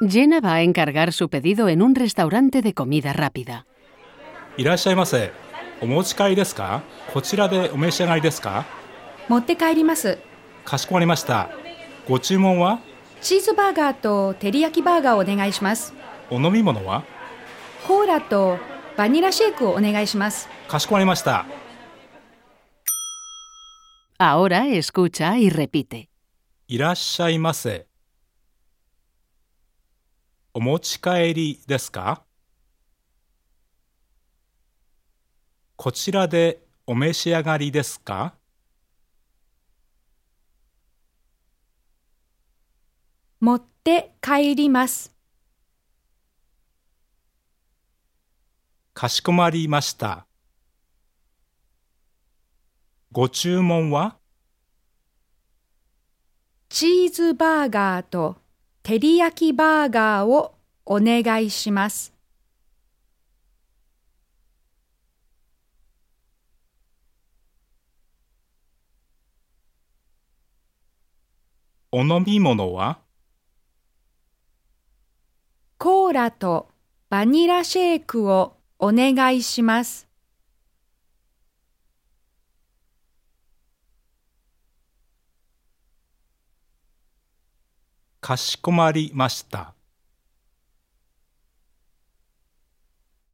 Jenna va a encargar su pedido en un restaurante de comida rápida. いらっしゃいませ。お持ち帰りですか？こちらでお召し上がりですか？ 持って帰ります。 かしこまりました。ご注文は？ チーズバーガーと照り焼きバーガーをお願いします。 お飲み物は？ コーラとバニラシェイクをお願いします。 かしこまりました。 Ahora escucha y repite. いらっしゃいませ。お持ち帰りですか？こちらでお召し上がりですか？ 持って帰ります。 かしこまりました。ご注文は？ チーズバーガーと照り焼きバーガーをお願いします。 お飲み物は？ コーラとバニラシェイクをお願いします。 かしこまりました。